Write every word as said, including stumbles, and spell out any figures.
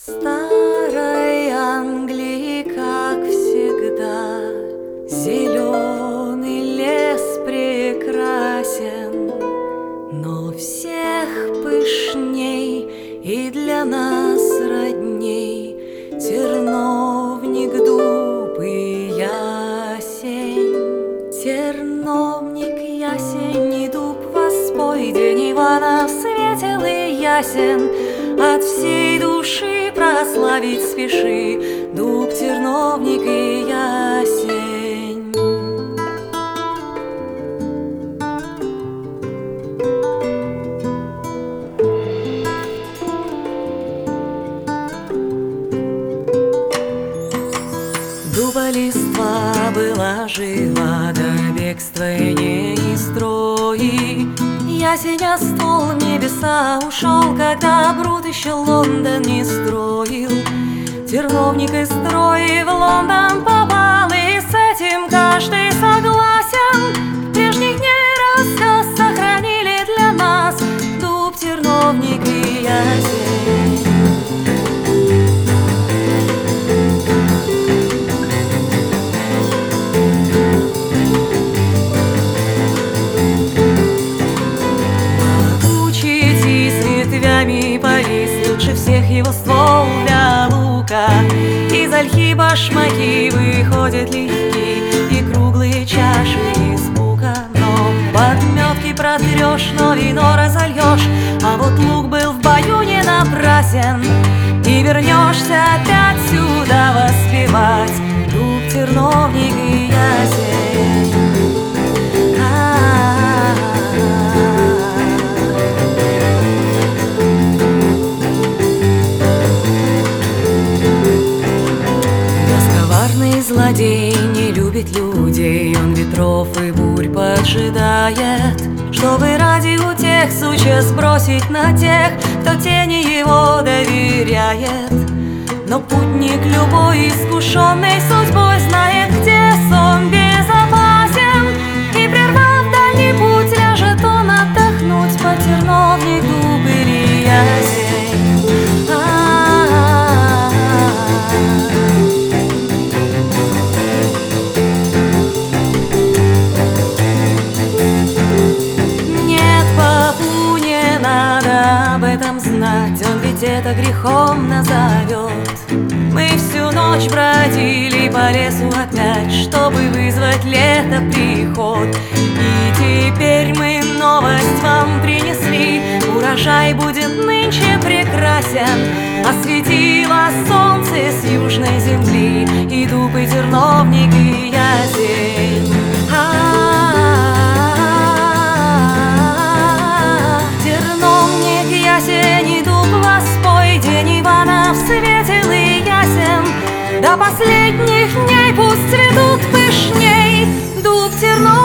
Старой Англии, как всегда, зеленый лес прекрасен, но всех пышней и для нас родней терновник, дуб и ясень. Терновник, ясень и дуб, воспой день Ивана светел и ясен. От всей души прославить спеши дуб, терновник и ясень. Дуба листва была жива до бегства и не строи. Ясеня ствол в небеса ушел, когда Брут еще Лондон не строил. Терновник из строя в Лондон попал, и с этим каждый согласен. Прежних дней рассказ сохранили для нас дуб, терновник и ясень. Повис лучше всех его ствол для лука. Из ольхи башмаки выходят легкие и круглые чаши из бука. Но подметки протрешь, но вино разольешь, а вот лук был в бою не напрасен. И вернешься опять сюда воспевать дуб, терновник и ясень. Злодей не любит людей, он ветров и бурь поджидает, чтобы ради утех сучья сбросить на тех, кто тени его доверяет. Но путник любой, искушенный судьбой, знает, где сон безопасен, и, прервав дальний путь, ляжет он отдохнуть по терновник, дуб или ясень. Знать, он ведь это грехом назовет. Мы всю ночь бродили по лесу опять, чтобы вызвать лето приход. И теперь мы новость вам принесли: урожай будет нынче прекрасен. Осветило солнце с южной земли и дуб, и терновник, и ясень. Ясень и дуб, воспой день Ивана светел и ясен. До последних дней пусть цветут пышней дуб, терновник.